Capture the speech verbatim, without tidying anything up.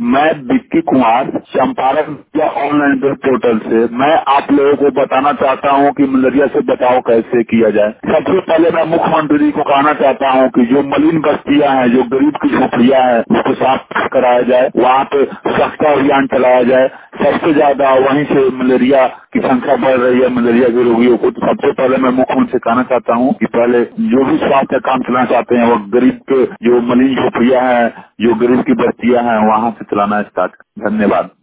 मैं विक्की कुमार चंपारण या online web portal से मैं आप लोगों को बताना चाहता हूं कि मलेरिया से बचाव कैसे किया जाए। सबसे पहले मैं मुख्यमंत्री को कहना चाहता हूं कि जो मलिन बस्तियां हैं, जो गरीब की झोपड़ियां हैं, उसको साफ कराया जाए, वहां पे स्वच्छता अभियान चलाया जाए। सबसे ज्यादा वहीं से मलेरिया की संख्या बढ़ रही है, मलेरिया के रोगियों को। तो सबसे पहले मैं मुख्यमंत्री से कहना चाहता हूं कि पहले जो भी स्वास्थ्य काम चलाना चाहते हैं वो गरीब के जो मलिन झोपड़ियां हैं, जो गरीब की बस्तियां हैं, वहां से चलाना स्टार्ट। धन्यवाद।